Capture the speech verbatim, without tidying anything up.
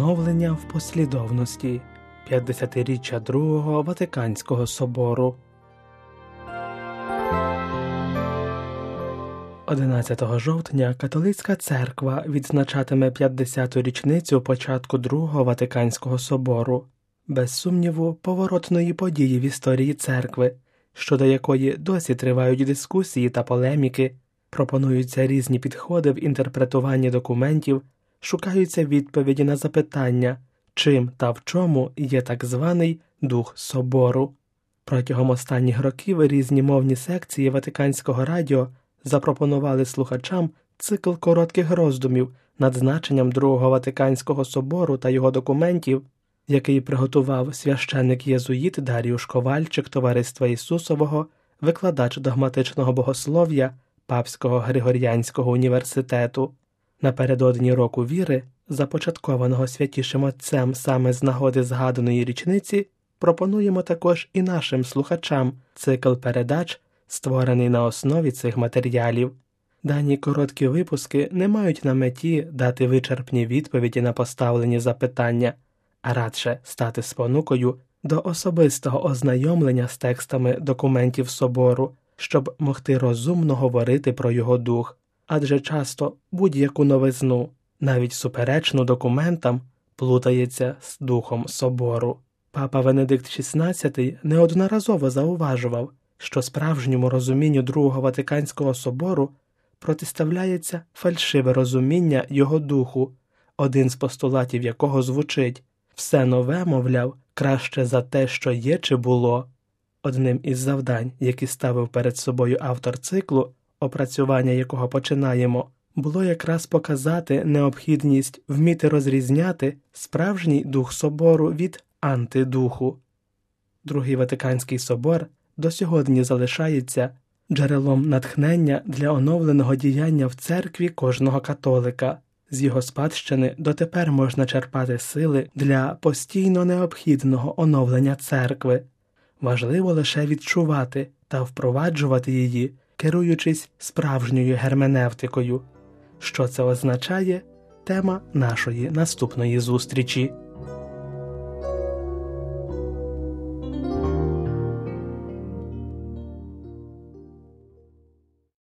Оновлення в послідовності. п'ятдесятиріччя Другого Ватиканського собору. одинадцятого жовтня католицька церква відзначатиме п'ятдесяту річницю початку Другого Ватиканського собору. Без сумніву, поворотної події в історії церкви, щодо якої досі тривають дискусії та полеміки, пропонуються різні підходи в інтерпретуванні документів, шукаються відповіді на запитання, чим та в чому є так званий Дух Собору. Протягом останніх років різні мовні секції Ватиканського радіо запропонували слухачам цикл коротких роздумів над значенням Другого Ватиканського собору та його документів, який приготував священник-єзуїт Даріуш Ковальчик Товариства Ісусового, викладач догматичного богослов'я Папського Григоріанського університету. Напередодні року віри, започаткованого Святішим Отцем саме з нагоди згаданої річниці, пропонуємо також і нашим слухачам цикл передач, створений на основі цих матеріалів. Дані короткі випуски не мають на меті дати вичерпні відповіді на поставлені запитання, а радше стати спонукою до особистого ознайомлення з текстами документів собору, щоб могти розумно говорити про його дух. Адже часто будь-яку новизну, навіть суперечну документам, плутається з духом собору. Папа Венедикт шістнадцятий неодноразово зауважував, що справжньому розумінню Другого Ватиканського собору протиставляється фальшиве розуміння його духу, один з постулатів якого звучить «все нове, мовляв, краще за те, що є чи було». Одним із завдань, які ставив перед собою автор циклу, опрацювання якого починаємо, було якраз показати необхідність вміти розрізняти справжній дух собору від антидуху. Другий Ватиканський собор до сьогодні залишається джерелом натхнення для оновленого діяння в церкві кожного католика. З його спадщини дотепер можна черпати сили для постійно необхідного оновлення церкви. Важливо лише відчувати та впроваджувати її, керуючись справжньою герменевтикою. Що це означає? Тема нашої наступної зустрічі.